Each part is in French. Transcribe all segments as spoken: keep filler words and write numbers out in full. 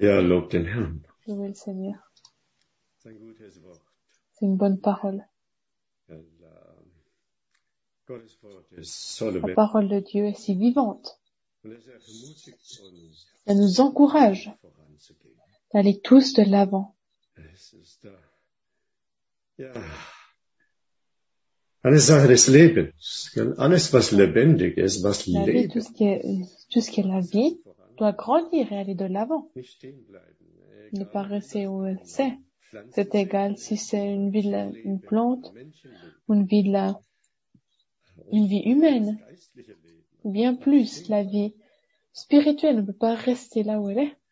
Ja, lob den Herrn. Louez le Seigneur. C'est un gutes Wort. C'est une bonne parole. Weil, äh, Gottes Wort ist so La lebendig. parole de Dieu est si vivante. Und es ermutigt uns, Elle nous encourage voranzugehen. d'aller tous de l'avant. Es ist da, ja, eine Sache des Lebens. Gell? Alles, was lebendig ist, was La vie, tout lebt, ce qui est, tout ce qui est la vie, doit grandir et aller de l'avant. nicht stehen bleiben. Ne pas rester où elle sait. C'est égal si c'est une vie de la, une plante ou une vie de la, une vie humaine. Geistliche Leben. Bien plus, la vie spirituelle ne peut pas rester là où elle est.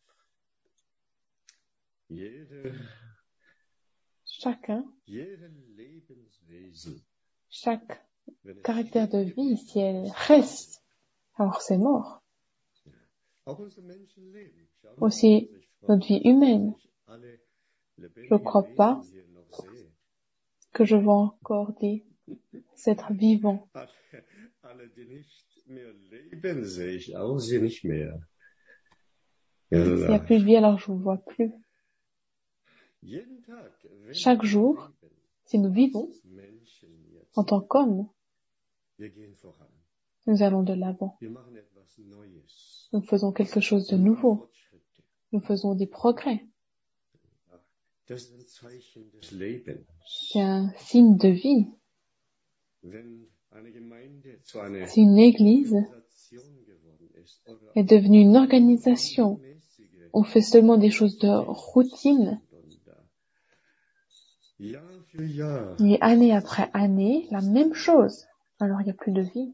Jede, Chacun, jede Lebenswesen, chaque wenn es caractère de vie, si elle reste, alors c'est mort. auch unser Menschenleben. Schauen wir Aussi, notre vie humaine. alle Je ne lebendigen crois pas Wesen hier noch sehe. que je vais encore dire être vivant. Alle, alle, die nicht mehr leben, sehe ich auch sie nicht mehr. Ja, S'il n'y a plus de vie, alors je ne vous vois plus. jeden Tag, wenn Chaque wir jour, leben, si nous vivons Menschen jetzt, en tant qu'hommes, wir gehen voran. nous allons de l'avant. Wir machen etwas Neues. Nous faisons quelque chose de nouveau. Fortschritte. Nous faisons des progrès. Das ist ein Zeichen des Lebens. C'est un signe de vie. Wenn eine Gemeinde zu einer Si une église Organisation geworden ist oder est devenue une organisation, mäßige on fait seulement des choses de routine, und da Jahr für Jahr et année après année, la même chose, alors il n'y a plus de vie.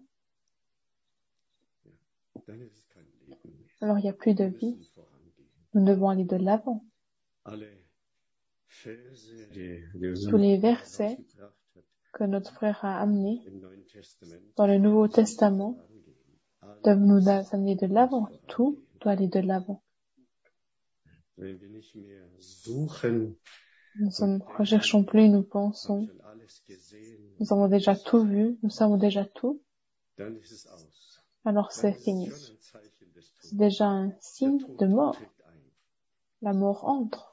dann ist es kein Leben mehr. Alors il n'y a plus de Wir vie. müssen vorangehen. Nous devons aller de l'avant. Alle Verse, die, die Tous les versets rausgebracht hat que notre frère a amenés im Neuen Testament, dans le Nouveau Testament vorangehen. Alles, doivent nous amener de l'avant. Tout doit aller de l'avant. wenn wir nicht mehr suchen, Nous ne recherchons plus, nous pensons. schon alles gesehen, Nous avons déjà tout vu, nous savons déjà tout. dann ist es aus. Alors Dann c'est ist fini. es schon ein Zeichen des C'est Todes. déjà un Der signe Tod de mort. tritt ein. La mort entre.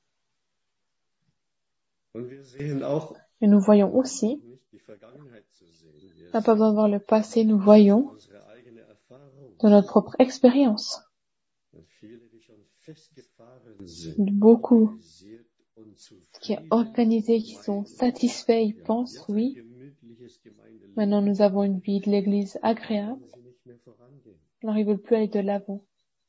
Und wir sehen auch, Et nous voyons aussi, nicht die Vergangenheit zu sehen, wir on n'a pas besoin de voir le passé, nous voyons unsere eigene Erfahrung. de notre propre expérience. Und viele, die schon festgefahren sind, Beaucoup organisiert und qui est zufrieden, organisé, qui sont satisfaits, ils pensent, jetzt ein oui, gemütliches Gemeindeleben, maintenant nous avons une vie de l'église agréable, können sie nicht mehr vorangehen. alors ils veulent plus aller de l'avant.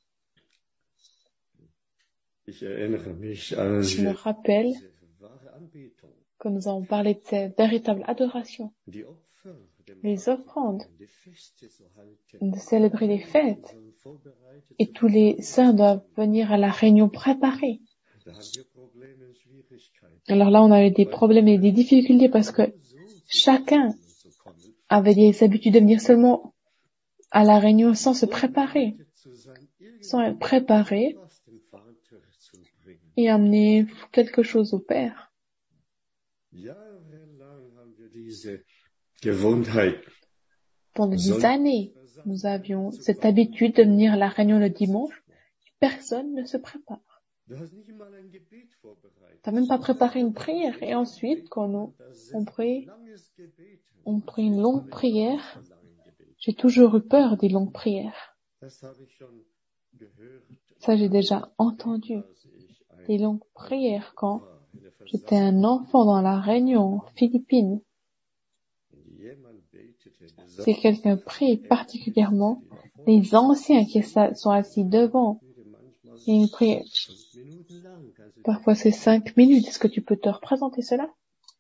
Ich erinnere mich, als Je me wir rappelle diese wahre Anbetung, que nous avons parlé de cette véritable adoration, die Opfer, dem les offrandes, die Feste zu halten, de célébrer les fêtes, sollen vorbereitet et tous les saints doivent venir à la réunion préparée. Da haben wir Probleme und Schwierigkeiten. Alors là, on a eu des problèmes et des difficultés parce que So chacun zu kommen, avait des habitudes de venir seulement à la réunion sans se préparer, zu sein, sans être préparé irgendwas dem Vater zu bringen. et amener quelque chose au Père. Jahrelang haben wir diese Gewohnheit. Pendant des années, nous avions cette habitude de venir à la réunion le dimanche. Personne ne se prépare. Du hast nicht mal ein Gebet vorbereitet. T'as même pas préparé une prière. Et ensuite, quand nous, on prie, Langes Gebet. on prie une longue prière, Langen Gebet. j'ai toujours eu peur des longues prières. Das habe ich schon gehört. Ça, j'ai déjà entendu. Als ich ein Des longues prières quand war in der j'étais un enfant dans la réunion philippine. Versammlung, jemand betete, Si quelqu'un prie particulièrement, les anciens qui sont assis devant, et ils prient. Minuten lang. Kannst du Parfois c'est cinq minutes. Est-ce que tu peux te représenter cela?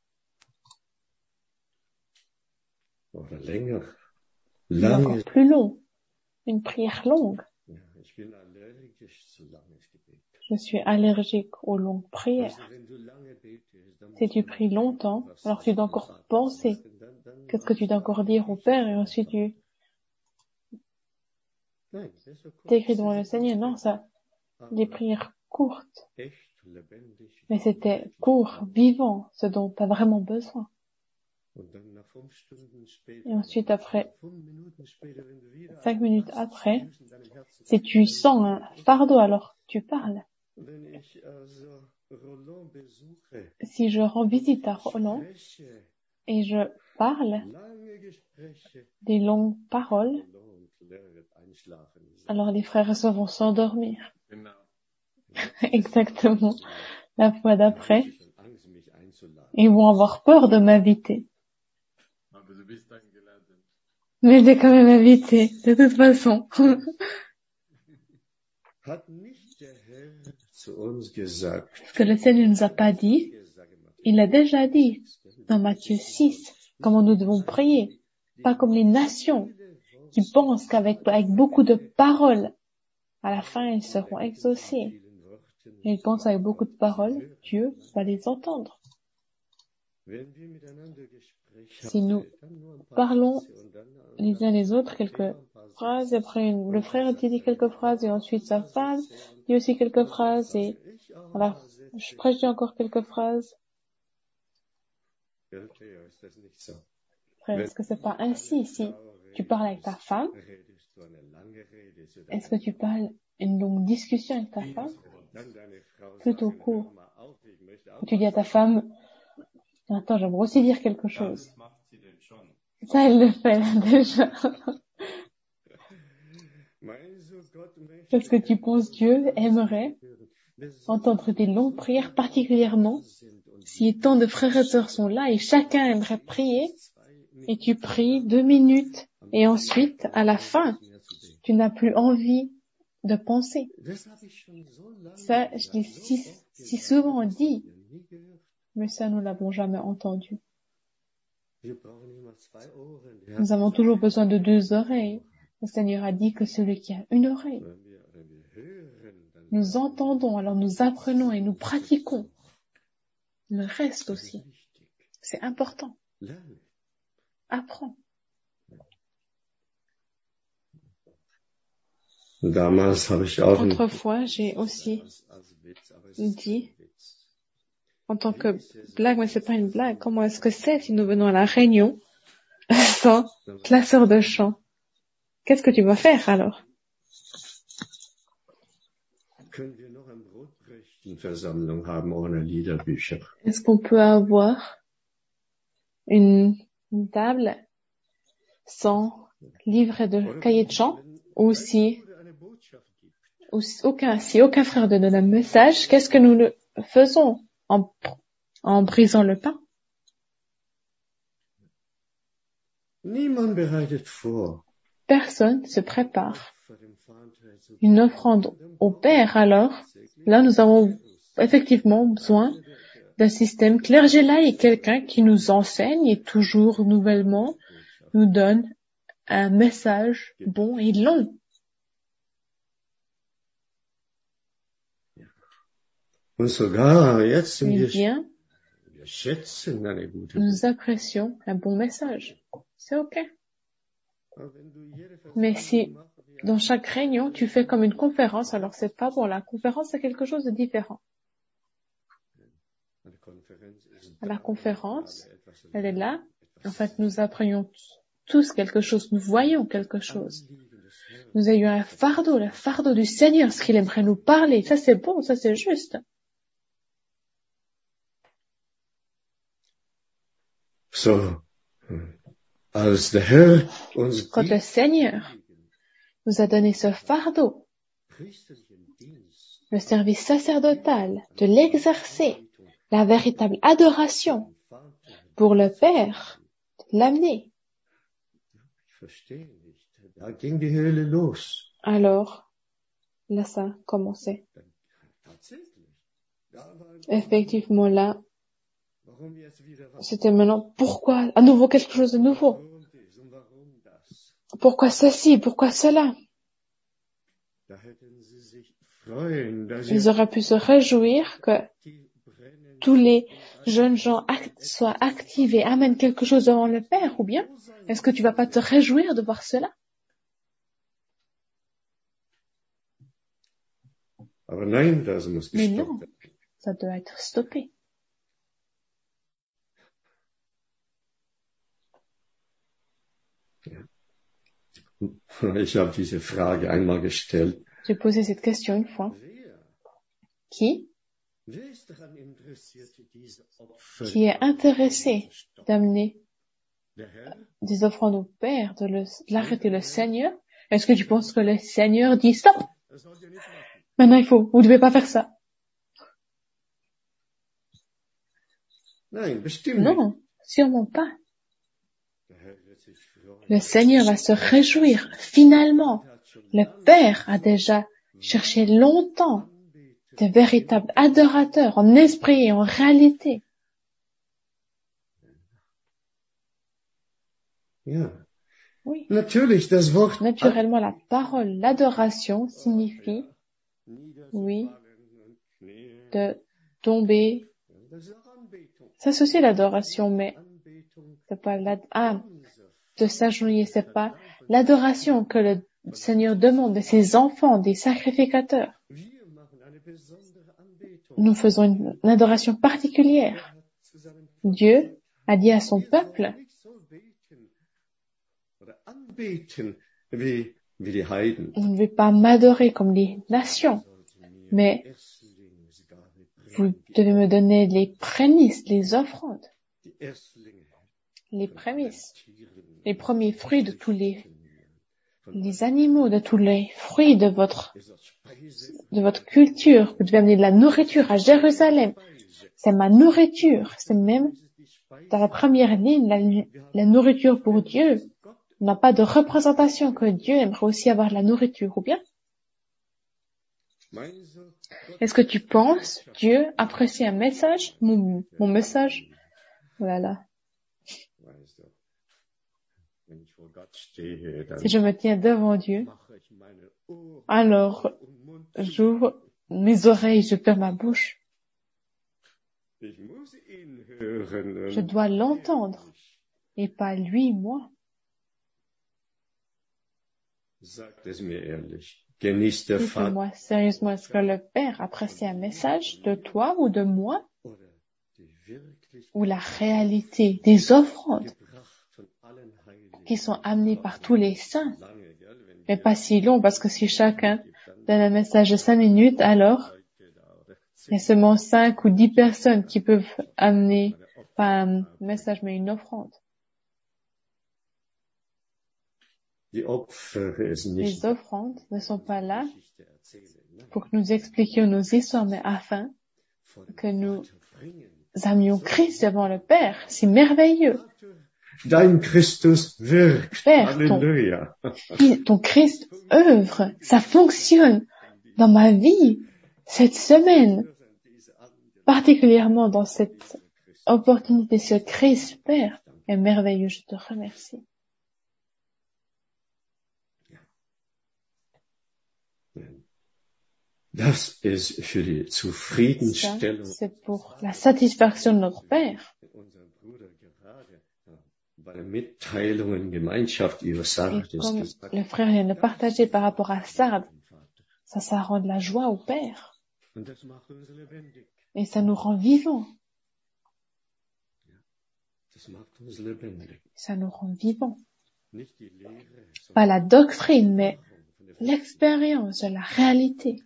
oder länger. Ou Lange. encore plus long. Une prière longue. Ja, ich bin allergisch zu langes Gebet. Je suis allergique aux longues prières. Also, wenn du lange betest, dann Si tu pries longtemps, alors tu dois encore penser. Qu'est-ce que tu dois encore dire au Père? Et ensuite tu Nein, das ist so kurz. t'écris devant le Seigneur. Non, ça, des prières courtes. Echt lebendig. Mais c'était court, vivant, ce dont tu as vraiment besoin. Und dann nach fünf Stunden später, Et ensuite après, fünf Minuten später, wenn du wieder cinq minutes après, in deinem Herzen si tu sens un fardeau, alors tu parles. Si je rends visite à Roland et je parle des longues paroles, alors les frères et sœurs vont s'endormir. Exactement. La fois d'après, ils vont avoir peur de m'inviter. Mais j'ai quand même invité, de toute façon. Ce que le Seigneur ne nous a pas dit, il l'a déjà dit dans Matthieu six, comment nous devons prier. Pas comme les nations qui pensent qu'avec avec beaucoup de paroles, à la fin, ils seront exaucés. Et ils pensent avec beaucoup de paroles, Dieu va les entendre. Si nous parlons les uns les autres quelques phrases, et après une, le frère dit quelques phrases, et ensuite sa femme dit aussi quelques phrases, et voilà, je prêche encore quelques phrases. Frère, est-ce que c'est pas ainsi? Si tu parles avec ta femme, est-ce que tu parles une longue discussion avec ta femme? Plutôt court. Tu dis à ta femme, attends, j'aimerais aussi dire quelque chose. Ça, elle le fait déjà. Parce que tu penses Dieu aimerait entendre des longues prières, particulièrement si tant de frères et sœurs sont là et chacun aimerait prier, et tu pries deux minutes et ensuite, à la fin, tu n'as plus envie de penser. Ça, je l'ai si, si souvent dit, mais ça, nous l'avons jamais entendu. Nous avons toujours besoin de deux oreilles. Le Seigneur a dit que celui qui a une oreille, nous entendons, alors nous apprenons et nous pratiquons. Le reste aussi, c'est important. Apprends. Autrefois, j'ai aussi dit, en tant que blague, mais c'est pas une blague, comment est-ce que c'est si nous venons à la réunion sans classeur de chant? Qu'est-ce que tu vas faire alors? Est-ce qu'on peut avoir une, une table sans livret de cahier de chant? Ou si, ou si aucun, si aucun frère ne donne un message, qu'est-ce que nous le faisons en, en brisant le pain? Personne se prépare. Une offrande au Père, alors, là nous avons effectivement besoin d'un système clergé-laïque, quelqu'un qui nous enseigne et toujours nouvellement nous donne un message bon et long. Eh bien, nous apprécions un bon message. C'est ok. Mais si dans chaque réunion, tu fais comme une conférence, alors c'est pas bon. La conférence, c'est quelque chose de différent. La conférence, elle est là. En fait, nous apprenons tous quelque chose. Nous voyons quelque chose. Nous ayons un fardeau, le fardeau du Seigneur, ce qu'il aimerait nous parler. Ça, c'est bon, ça, c'est juste. Quand le Seigneur nous a donné ce fardeau, le service sacerdotal, de l'exercer, la véritable adoration pour le Père, de l'amener. Alors, là, ça commençait. Effectivement, là, c'était maintenant, pourquoi, à nouveau quelque chose de nouveau? Pourquoi ceci? Pourquoi cela? Ils auraient pu se réjouir que tous les jeunes gens act- soient actifs et amènent quelque chose devant le Père, ou bien est-ce que tu vas pas te réjouir de voir cela? Mais non, ça doit être stoppé. Ich habe diese Frage einmal gestellt. J'ai posé cette question une fois. Qui Qui est intéressé d'amener des offrandes au Père, de le- de l'arrêter le Seigneur? Est-ce que tu penses que le Seigneur dit stop? Maintenant il faut, vous ne devez pas faire ça. Non, sûrement pas. Le Seigneur va se réjouir. Finalement, le Père a déjà cherché longtemps de véritables adorateurs en esprit et en réalité. Oui. Natürlich, das Wort Naturellement, la parole, l'adoration signifie, oui, de tomber. Ça, c'est aussi l'adoration, mais c'est pas la, ah, de s'agenouiller, c'est pas l'adoration que le Seigneur demande de ses enfants, des sacrificateurs. Nous faisons une, une adoration particulière. Dieu a dit à son peuple, vous ne devez pas m'adorer comme les nations, mais vous devez me donner les prémices, les offrandes, les prémices, les premiers fruits de tous les, les animaux, de tous les fruits de votre, de votre culture. Vous devez amener de la nourriture à Jérusalem. C'est ma nourriture. C'est même dans la première ligne, la, la nourriture pour Dieu. On n'a pas de représentation que Dieu aimerait aussi avoir de la nourriture, ou bien? Est-ce que tu penses Dieu apprécie un message, mon, mon message? Voilà. Si je me tiens devant Dieu, alors j'ouvre mes oreilles, je ferme ma bouche. Je dois l'entendre et pas lui, moi. Dites-moi sérieusement, est-ce que le Père apprécie un message de toi ou de moi? Ou la réalité des offrandes qui sont amenées par tous les saints? Mais pas si long, parce que si chacun donne un message de cinq minutes, alors il y a seulement cinq ou dix personnes qui peuvent amener, pas un message, mais une offrande. Les offrandes ne sont pas là pour que nous expliquions nos histoires, mais afin que nous amenions Christ devant le Père. C'est merveilleux. Dein Christus wirkt. Père, Halleluja. ton, ton Christ œuvre, ça fonctionne dans ma vie cette semaine, particulièrement dans cette opportunité. Ce Christ, Père, est merveilleux. Je te remercie. Das ist für die Zufriedenstellung. Ça, c'est pour la satisfaction de notre Père. Bei der Mitteilung, Gemeinschaft über Sardes. Et comme le frère vient de partager par rapport à Sardes, ça, ça rend de la joie au Père. Et ça nous rend vivants. Ça nous rend vivants. Pas la doctrine, mais l'expérience de la réalité.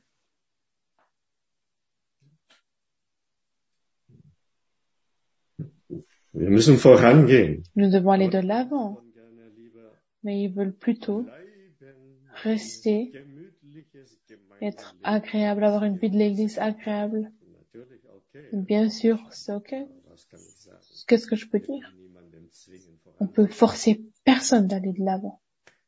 Wir müssen vorangehen. Nous devons aller de l'avant. Mais ils veulent plutôt rester, être agréable, avoir une vie de l'église agréable. Bien sûr, c'est ok. Qu'est-ce que je peux dire? On peut forcer personne d'aller de l'avant.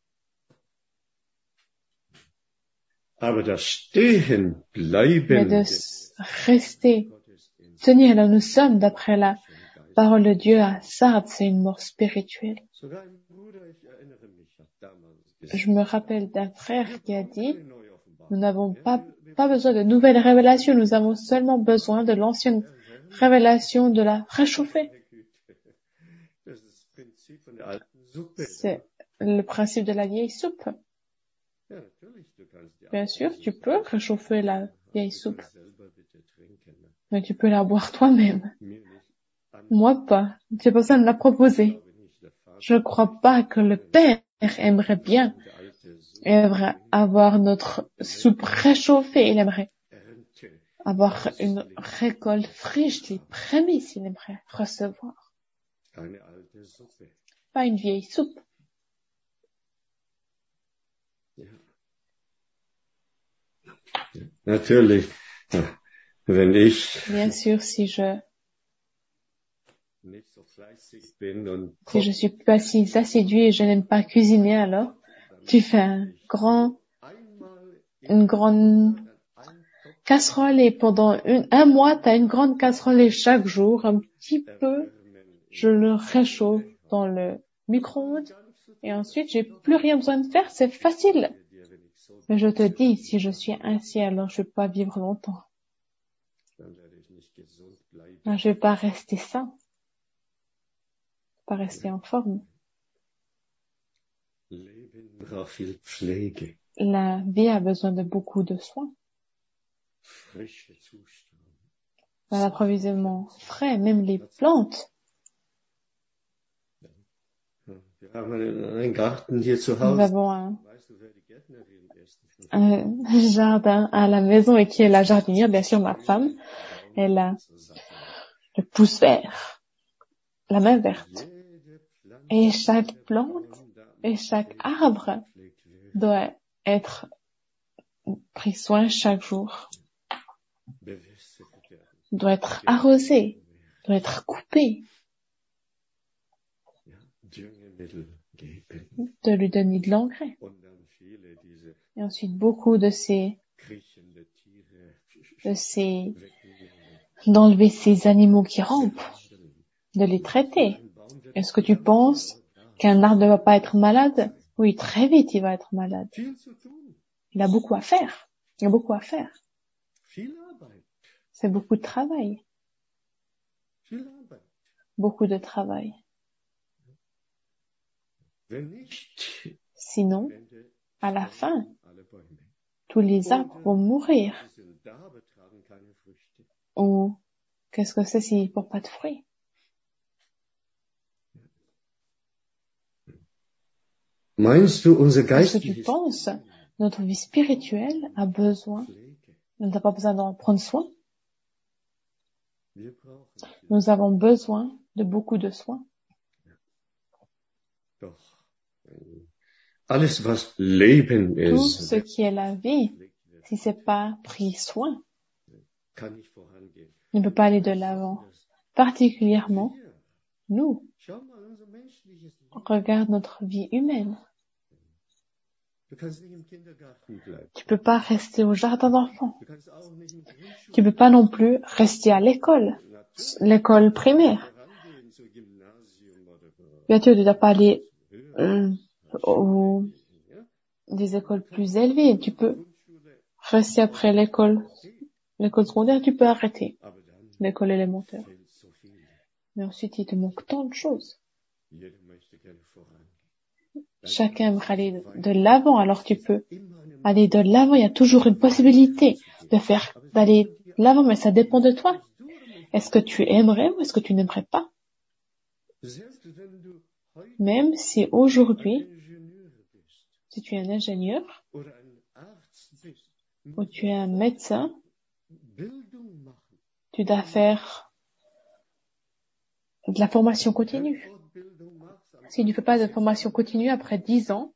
Aber das Stehen bleiben, Mais de rester, tenir là où nous sommes d'après la parole de Dieu à Sardes, c'est une mort spirituelle. Je me rappelle d'un frère qui a dit, nous n'avons pas, pas besoin de nouvelles révélations, nous avons seulement besoin de l'ancienne révélation de la réchauffer. C'est le principe de la vieille soupe. Bien sûr, tu peux réchauffer la vieille soupe, mais tu peux la boire toi-même. Moi pas. C'est pour ça qu'on me l'a proposé. Je ne crois pas que le Père aimerait bien, aimerait avoir notre soupe réchauffée. Il aimerait avoir une récolte friche, les prémices, il aimerait recevoir. Pas une vieille soupe. Natürlich, wenn ich Bien sûr, si je, nicht so fleißig bin und si je suis pas si assidue et je n'aime pas cuisiner, alors tu fais un grand, une grande casserole et pendant une, un mois, tu as une grande casserole et chaque jour, un petit peu, je le réchauffe dans le micro-ondes et ensuite, j'ai plus rien besoin de faire, c'est facile. Mais je te dis, si je suis ainsi, alors je vais pas vivre longtemps. Non, je vais pas rester sain. Pas rester en forme. La vie a besoin de beaucoup de soins. Un approvisionnement frais, même les plantes. Nous avons un, un jardin à la maison et qui est la jardinière, bien sûr ma femme. Elle a le pouce vert, la main verte. Et chaque plante et chaque arbre doit être pris soin chaque jour. Doit être arrosé, doit être coupé. De lui donner de l'engrais. Et ensuite beaucoup de ces, de ces, d'enlever ces animaux qui rampent, de les traiter. Est-ce que tu penses qu'un arbre ne va pas être malade? Oui, très vite il va être malade. Il a beaucoup à faire. Il y a beaucoup à faire. C'est beaucoup de travail. Beaucoup de travail. Sinon, à la fin, tous les arbres vont mourir. Ou, qu'est-ce que c'est s'ils ne portent pas de fruits? Est-ce que tu penses notre vie spirituelle a besoin, on n'a pas besoin d'en prendre soin? Nous avons besoin de beaucoup de soins. Alles, was Leben ist, tout ce qui est la vie, si c'est pas pris soin, ne peut pas aller de l'avant. Particulièrement, nous. Regarde notre vie humaine. Tu peux pas rester au jardin d'enfants. Tu peux pas non plus rester à l'école, l'école primaire. Bien sûr, tu ne dois pas aller euh, aux des écoles plus élevées. Tu peux rester après l'école, l'école secondaire, tu peux arrêter l'école élémentaire. Mais ensuite, il te manque tant de choses. Chacun aimerait aller de l'avant, alors tu peux aller de l'avant. Il y a toujours une possibilité de faire, d'aller de l'avant, mais ça dépend de toi. Est-ce que tu aimerais ou est-ce que tu n'aimerais pas? Même si aujourd'hui, si tu es un ingénieur, ou tu es un médecin, tu dois faire de la formation continue. Si tu ne fais pas de formation continue après dix ans,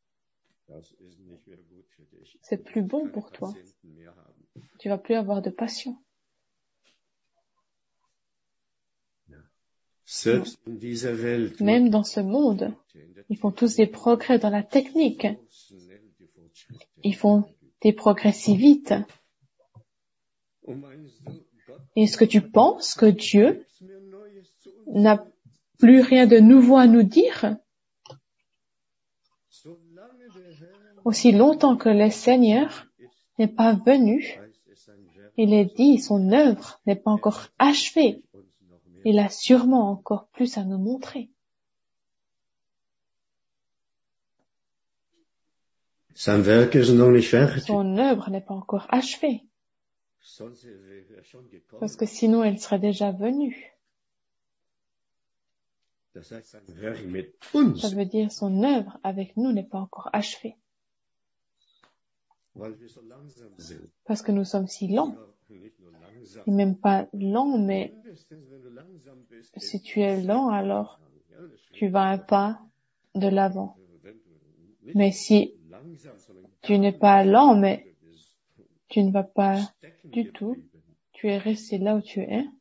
c'est plus bon pour toi. Tu vas plus avoir de patients. Même dans ce monde, ils font tous des progrès dans la technique. Ils font des progrès si vite. Est-ce que tu penses que Dieu n'a plus rien de nouveau à nous dire? Aussi longtemps que le Seigneur n'est pas venu, il est dit, son œuvre n'est pas encore achevée. Il a sûrement encore plus à nous montrer. Sein Werk ist noch nicht fertig. Son œuvre n'est pas encore achevée. Parce que sinon, elle serait déjà venue. Ça veut dire son œuvre avec nous n'est pas encore achevée. Parce que nous sommes si lents. et même pas lent, mais si tu es lent, alors tu vas un pas de l'avant. Mais si tu n'es pas lent, mais tu ne vas pas du tout, tu es resté là où tu es,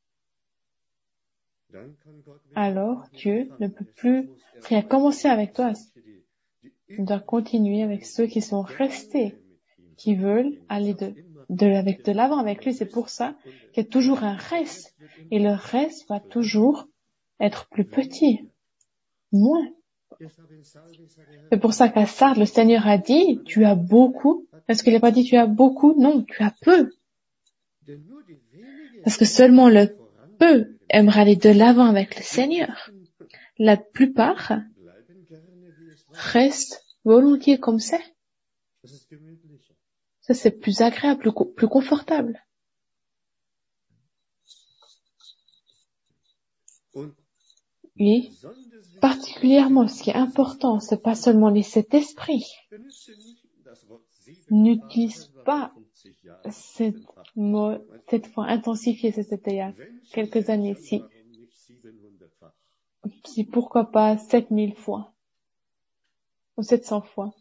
alors Dieu ne peut plus rien commencer avec toi. Il doit continuer avec ceux qui sont restés, qui veulent aller de, de, avec de l'avant avec lui. C'est pour ça qu'il y a toujours un reste. Et le reste va toujours être plus petit, moins. C'est pour ça qu'à Sardes, le Seigneur a dit, tu as beaucoup. Est-ce qu'il n'a pas dit tu as beaucoup? Non, tu as peu. Parce que seulement le peu aimerait aller de l'avant avec le Seigneur. La plupart restent volontiers comme c'est. Ça, c'est plus agréable, plus, plus confortable. Et particulièrement, ce qui est important, c'est pas seulement les sept esprits. N'utilise pas cette mot, cette fois intensifié, c'était il y a quelques années, si, si pourquoi pas sept mille fois, ou sept cents fois.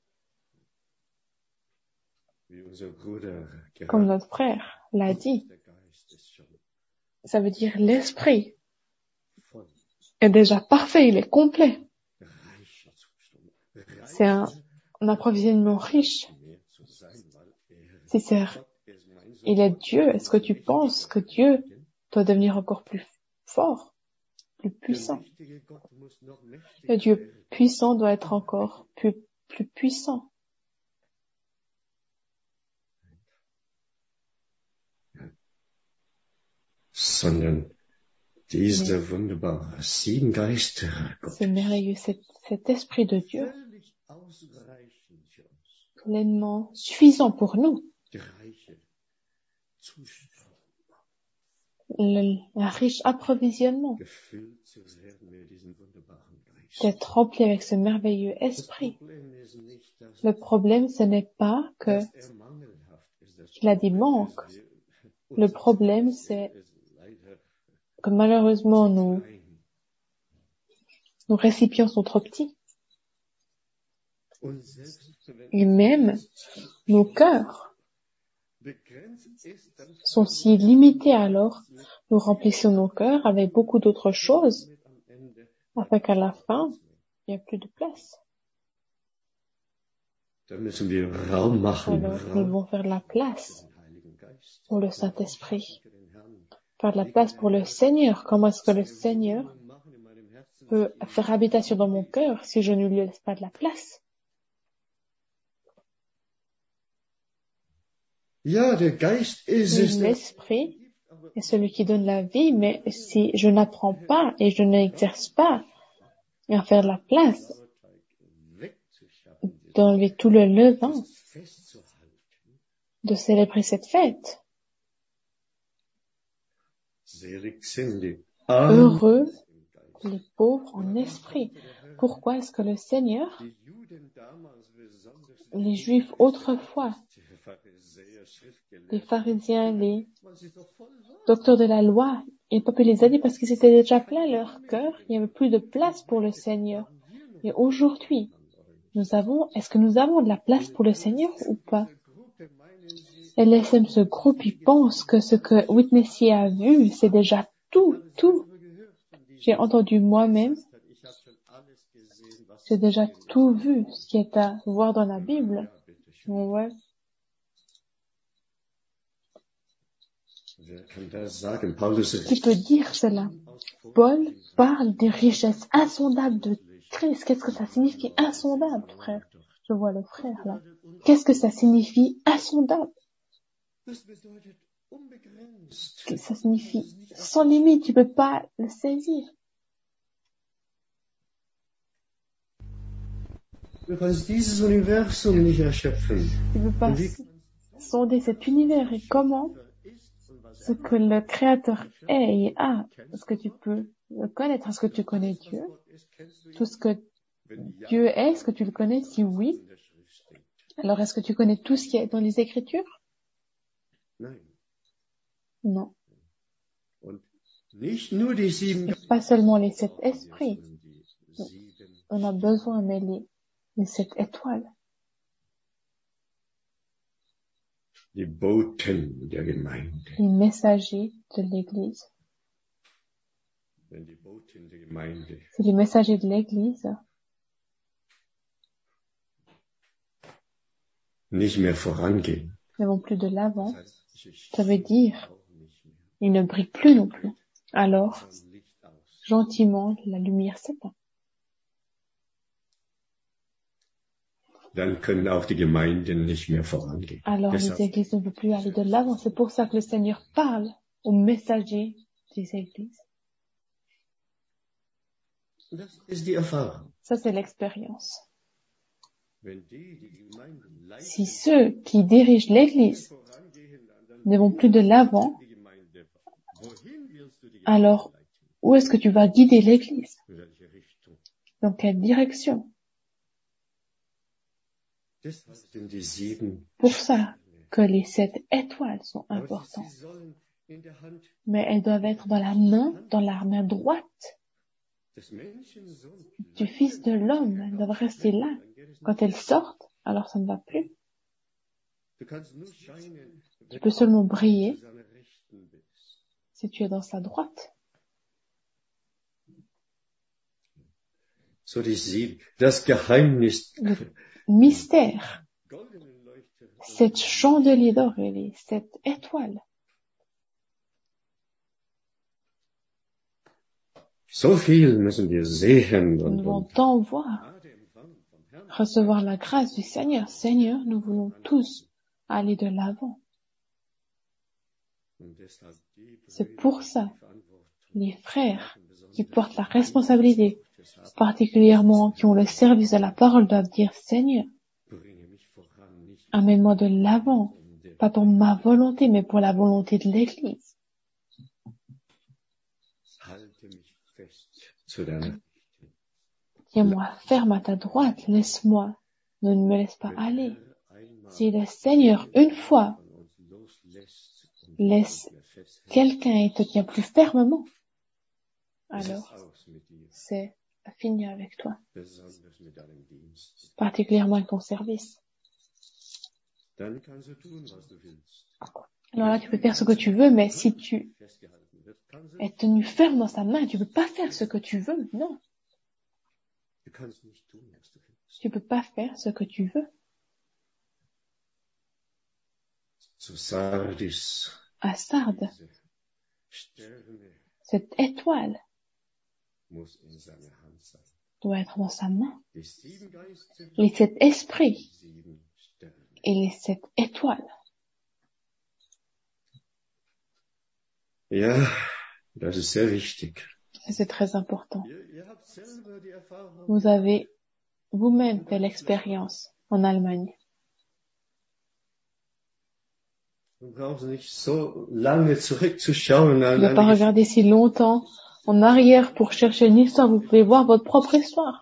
Comme notre frère l'a dit. Ça veut dire l'esprit est déjà parfait, il est complet. C'est un, un approvisionnement riche. Si c'est, il est Dieu, est-ce que tu penses que Dieu doit devenir encore plus fort, plus puissant? Le Dieu puissant doit être encore plus, plus puissant. Sondern diese wunderbare sieben Geister C'est merveilleux, cet, cet esprit de Dieu, pleinement suffisant pour nous. Le, un riche approvisionnement d'être rempli avec ce merveilleux esprit. Le problème, ce n'est pas que qu'il a des manques. Le problème, c'est que malheureusement, nous, nos récipients sont trop petits. Et même nos cœurs sont si limités, alors nous remplissons nos cœurs avec beaucoup d'autres choses, afin qu'à la fin, il n'y ait plus de place. Da müssen wir Raum machen. Alors, nous devons faire de la place pour le Saint-Esprit, faire de la place pour le Seigneur. Comment est-ce que le Seigneur peut faire habitation dans mon cœur si je ne lui laisse pas de la place? Ja, der Geist ist es. L'Esprit est celui qui donne la vie, mais si je n'apprends pas et je n'exerce pas à faire de la place, d'enlever tout le levain, de célébrer cette fête. Heureux les pauvres en esprit. Pourquoi est-ce que le Seigneur, les Juifs autrefois, les pharisiens, les docteurs de la loi, il n'a pas pu les aider parce qu'ils étaient déjà pleins leur cœur, il n'y avait plus de place pour le Seigneur. Et aujourd'hui, nous avons, est-ce que nous avons de la place pour le Seigneur ou pas? L S M, ce groupe, il pense que ce que Whitney a vu, c'est déjà tout, tout. J'ai entendu moi-même, j'ai déjà tout vu, ce qui est à voir dans la Bible. Ouais. Qui peut dire cela? Paul parle des richesses insondables de Christ. Qu'est-ce que ça signifie insondable, frère? Je vois le frère là. Qu'est-ce que ça signifie insondable? Ça signifie sans limite, tu peux pas le saisir. Du kannst dieses Universum nicht erschöpfen. Tu peux pas sonder cet univers. Et comment ce que le Créateur est et a, est-ce que tu peux le connaître? Est-ce que tu connais Dieu? Tout ce que Dieu est, est-ce que tu le connais? Si oui, alors est-ce que tu connais tout ce qui est dans les Écritures? Non. Und nicht nur die sieben, Et pas seulement les sept esprits. On a besoin, mais les, les sept étoiles. die Boten der Gemeinde. Les messagers de l'Église. Wenn die Boten der Gemeinde C'est les messagers de l'Église nicht mehr vorangehen, ne vont plus de l'avant. das heißt, ich Ça veut dire, auch nicht mehr. ils ne brillent plus non plus. Alors, Das Licht aus. gentiment, la lumière s'éteint. Dann können auch die Gemeinden nicht mehr vorangehen. Alors, les Deshalb, églises ne peuvent plus aller de l'avant. C'est pour ça que le Seigneur parle aux messagers des églises. das ist die Erfahrung. Ça, c'est l'expérience. Wenn die, die Gemeinden leiten, Si ceux qui dirigent l'église vorangehen, dann ne vont plus de l'avant, die Gemeinde. Wohin willst du die Gemeinde alors leiten? où est-ce que tu vas guider l'église? In welche Richtung? Dans quelle direction? Deshalb sind die sieben, Pour ça que les sept étoiles sont aber importantes. sie sollen in der Hand Mais elles doivent être dans la main, dans la main droite des Menschensohns du Fils de l'homme. Elles doivent rester là. Quand elles sortent, alors ça ne va plus. Du kannst nur scheinen, Tu peux seulement briller zu seiner Rechten bist. si tu es dans sa droite. So die sieben, das Geheimnis, Le mystère, goldenen Leuchter, sept chandeliers d'or et les sept étoiles. so viel müssen wir sehen Nous und, devons und tant voir, Gnade empfangen vom Herrn. recevoir la grâce du Seigneur. Seigneur, nous voulons tous aller de l'avant. Und deshalb die C'est pour ça, die Verantwortung les frères qui portent la responsabilité, particulièrement qui ont le service de la parole, doivent dire, Seigneur, bringe mich voran, nicht amène-moi de l'avant, um der pas pour ma volonté, mais pour la volonté de l'Église. halte mich fest zu deiner Rechten. Tiens-moi ferme à ta droite, laisse-moi, ne me laisse pas Wenn aller. er einmal Si le Seigneur, une fois, von uns loslässt und laisse nicht mehr festhält, quelqu'un et te tient plus fermement, ist es alors aus mit dir, c'est fini avec toi, besonders mit deinem Dienst. particulièrement avec ton service. Dann kannst du tun, was du willst. Alors là, tu peux faire ce que tu veux, mais si tu Festgehalten wird, kannst du, es tenu ferme dans sa main, tu peux pas faire ce que tu veux. Non, du kannst nicht tun, was du willst. tu peux pas faire ce que tu veux. Zu Sardis, À Sardes, diese Sterne cette étoile muss in seiner Hand sein. doit être dans sa main. Die sieben Geister, Les sept esprits sieben Sterne. et les sept étoiles. Ja, das ist sehr wichtig. Et c'est très important. Ihr, ihr habt selber die Erfahrung. Vous avez vous-même fait l'expérience en Allemagne. Du brauchst nicht so lange zurückzuschauen. Vous An, ne pouvez pas an regarder si longtemps en arrière pour chercher une histoire. Vous pouvez voir votre propre histoire.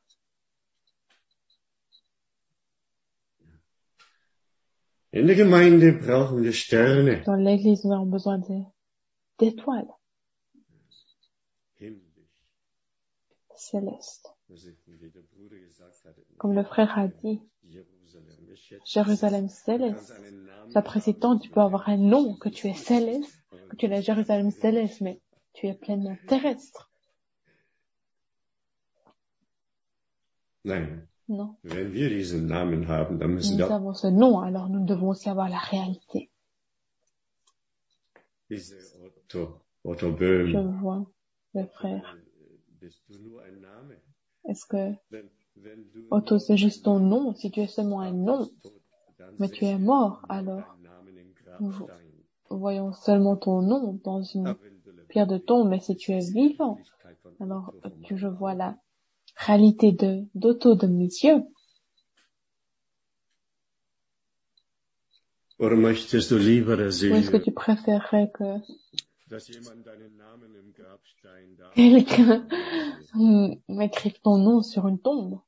in der Gemeinde brauchen wir Sterne. Dans l'église, nous avons besoin de- d'étoiles Himmlisch. célestes. Was wie der Bruder gesagt hat, Comme le frère a dit, Jerusalem. Ich schätze, Jérusalem du céleste. kannst einen Namen J'apprécie tant, tu peux avoir un nom, que tu es céleste, que tu es la Jérusalem céleste, mais tu es pleinement terrestre. Nein, Non. wenn wir diesen Namen haben, dann müssen Nous wir auch avons ce nom, alors nous devons aussi avoir la réalité. diese Otto, Otto Je Böhm. vois le frère. Bist du nur ein Name? Est-ce que Wenn, wenn du Otto, c'est juste ton nom? Si tu es seulement un nom, tot, dann mais tu es mort, alors deinen Namen im nous Grabstein. voyons seulement ton nom dans une Aber wenn du lebst, pierre de tombe, mais si tu es vivant, Wirklichkeit von alors Otto vom tu, je vois la réalité de d'Otto de mes yeux. Oder möchtest du lieber, dass Ou est-ce que ich, tu préférerais que dass jemand deinen Namen im Grabstein da quelqu'un mm, m'écrive ton nom sur une tombe?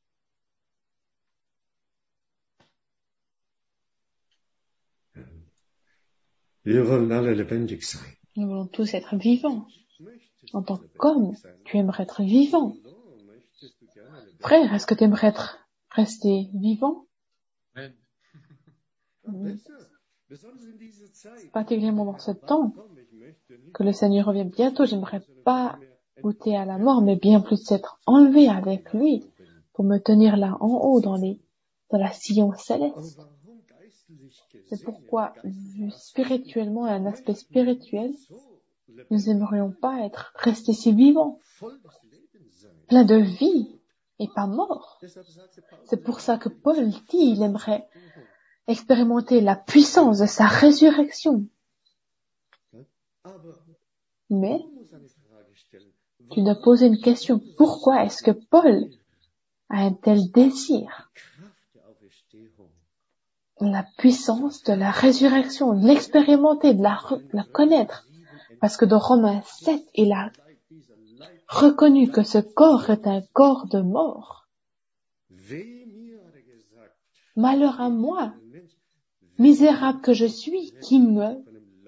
Wir wollen alle lebendig sein. Nous voulons tous être vivants. En tant qu'homme, tu aimerais être vivant. Frère, est-ce que tu aimerais être, rester vivant? Particulièrement dans ce temps, que le Seigneur revient bientôt, j'aimerais pas goûter à la mort, mais bien plus être enlevé avec lui pour me tenir là en haut dans les, dans la sillon céleste. C'est pourquoi, vu spirituellement, un aspect spirituel, nous aimerions pas être restés si vivants, plein de vie et pas morts. C'est pour ça que Paul dit, il aimerait expérimenter la puissance de sa résurrection. Mais, tu dois poser une question. Pourquoi est-ce que Paul a un tel désir? La puissance de la résurrection, l'expérimenter, de la, re- la connaître. Parce que dans Romains sept, il a reconnu que ce corps est un corps de mort. Malheur à moi, misérable que je suis, qui me,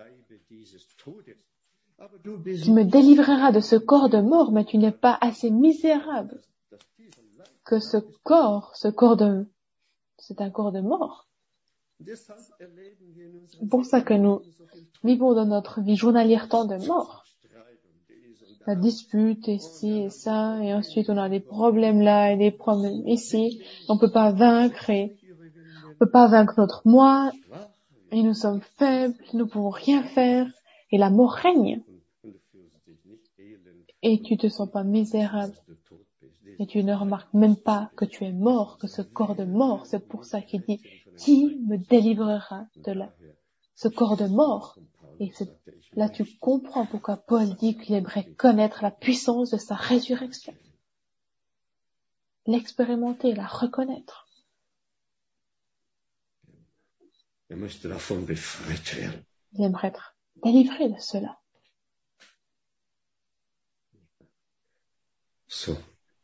qui me délivrera de ce corps de mort, mais tu n'es pas assez misérable que ce corps, ce corps de, c'est un corps de mort. C'est pour ça que nous vivons dans notre vie journalière tant de mort. La dispute ici et ça, et ensuite on a des problèmes là et des problèmes ici. On peut pas vaincre et on peut pas vaincre notre moi, et nous sommes faibles, nous pouvons rien faire, et la mort règne. Et tu te sens pas misérable. Et tu ne remarques même pas que tu es mort, que ce corps de mort, c'est pour ça qu'il dit, qui me délivrera de là, ce corps de mort? Et c'est, là tu comprends pourquoi Paul dit qu'il aimerait connaître la puissance de sa résurrection. L'expérimenter, la reconnaître. Il aimerait être délivré de cela. So.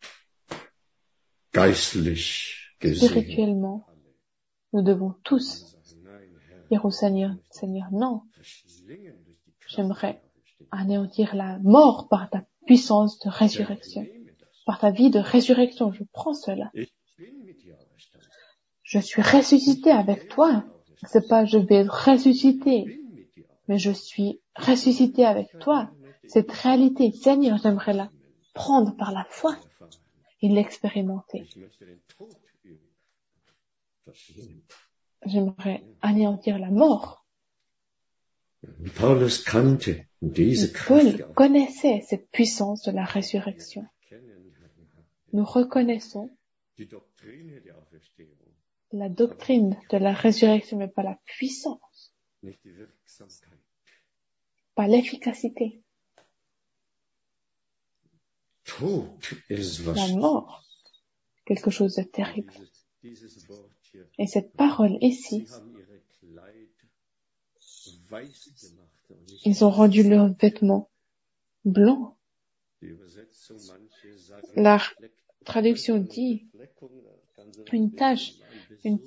Geistlich gesehen. Spirituellement, nous devons tous dire au Seigneur, Seigneur, non, j'aimerais anéantir la mort par ta puissance de résurrection, par ta vie de résurrection, je prends cela. Je suis ressuscité avec toi. C'est pas je vais ressusciter, mais je suis ressuscité avec toi. Cette réalité, Seigneur, j'aimerais la prendre par la foi et l'expérimenter. J'aimerais anéantir la mort. Paulus kannte diese Paul Kraft. connaissait cette puissance de la résurrection. Nous reconnaissons la doctrine de la résurrection, mais pas la puissance, pas l'efficacité. La mort, quelque chose de terrible. Et cette parole ici, ils ont rendu leurs vêtements blancs. La traduction dit une tache, une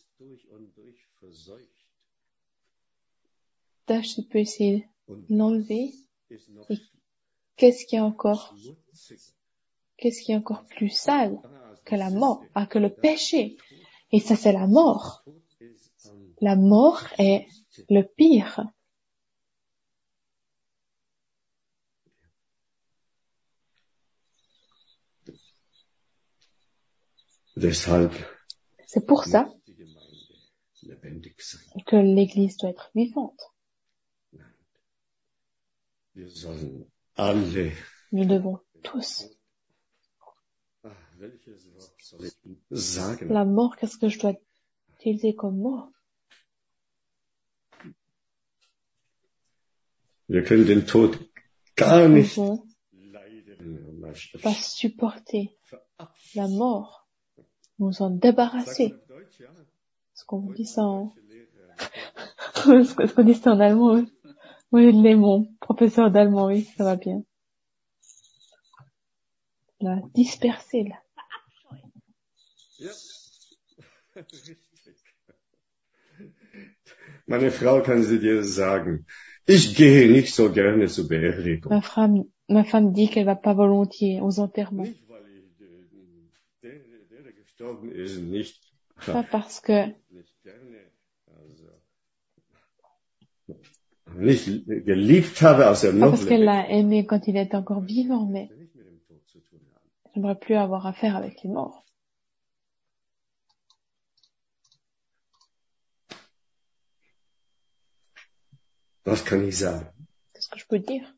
tache, tu peux essayer de l'enlever. Et qu'est-ce qui est encore, qu'est-ce qui est encore plus sale que la mort, ah, que le péché? Et ça, c'est la mort. La mort est le pire. Deshalb C'est pour ça que l'Église doit être vivante. wir sollen alle, Nous devons tous. ah, welches Wort soll ich sagen? La mort, qu'est-ce que je dois utiliser comme mot? Wir können den Tod gar Nous nicht pouvons leiden. pas supporter la mort. Nous en débarrasser. Est-ce qu'on dit ça en, est-ce qu'on dit ça en allemand? Oui, oui, il est mon professeur d'allemand, oui, ça va bien. La disperser, là. Ja. Richtig. Meine Frau kann sie dir sagen. Ich gehe nicht so gerne zur Beerdigung. Ma femme, ma femme dit qu'elle va pas volontiers aux enterrements. Nicht, weil ich, der, der, der gestorben ist, nicht, Pas parce que, nicht gerne, also, nicht geliebt habe, als er pas noch parce qu'elle lebt. l'a aimé quand il était encore vivant, mais Nicht mit dem Tod zu tun haben. j'aimerais plus avoir affaire avec les morts. Was kann ich sagen? Qu'est-ce que je peux dire?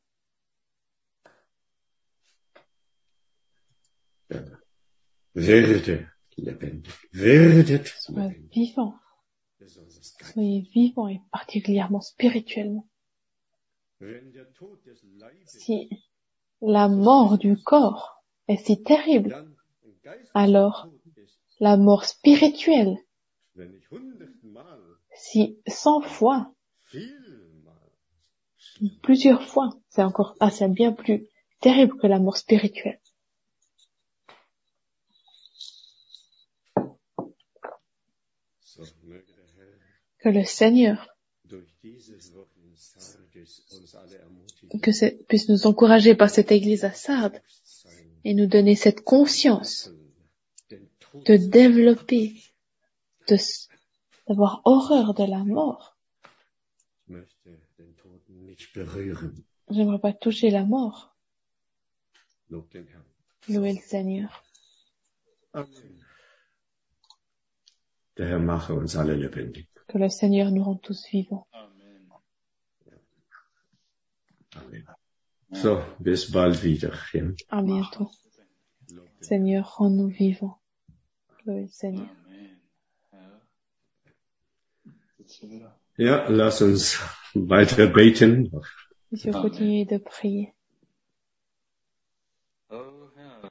Ja. Werde lebendig. Werdet Soyez lebendig. vivant. Besonders geistig. Soyez vivant et particulièrement spirituellement. Wenn der Tod des Leibes, Si la mort du corps est si terrible, dann ein geistlicher alors Tod ist, la mort spirituelle, wenn ich hundertmal, si cent fois, vielmal, plusieurs fois, c'est encore, ah, c'est bien plus terrible que la mort spirituelle. so möge der Herr Que le Seigneur durch dieses Wort in Sardes uns alle ermutigen, que ce- puisse nous encourager par cette église à Sardes sein, et nous donner cette conscience den Tod de développer, de, s- d'avoir horreur de la mort. Ich möchte den Tod nicht berühren. J'aimerais pas toucher la mort. Lob den Herrn. Louer le Seigneur. Amen. Der Herr mache uns alle lebendig. Que le Seigneur nous rende tous vivants. Amen. So, bis bald wieder. Ja. À bientôt. Lob den Seigneur, rends-nous vivants. Louer le Seigneur. Ja, lass uns weiter beten. Monsieur, continuez de prier.